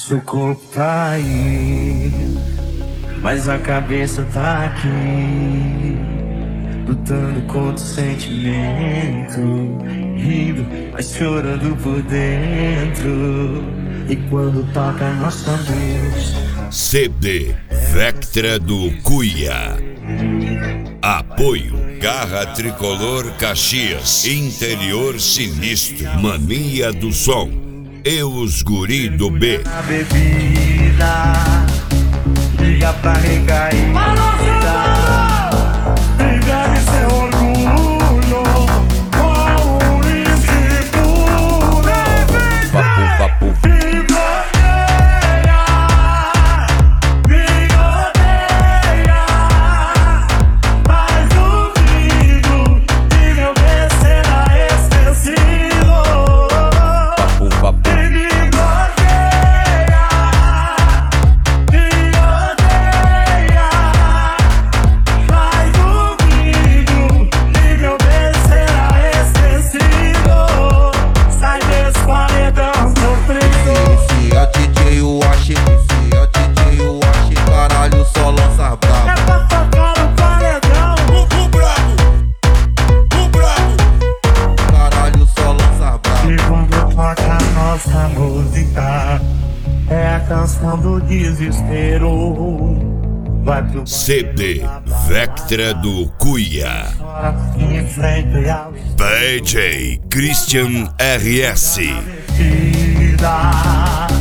Seu corpo tá aí, mas a cabeça tá aqui, lutando contra o sentimento, rindo, mas chorando por dentro. E quando toca nossa luz, CD Vectra do Cuia. Apoio Garra Tricolor Caxias, Interior Sinistro, Mania do Som e os Guri do B. a bebida, liga pra recair. Briga de seu orgulho, com o inseguro. Vapo. Nossa música é a canção do desespero. Vai pro CD Vectra do Cuia. em frente ao DJ Christian RS. vida.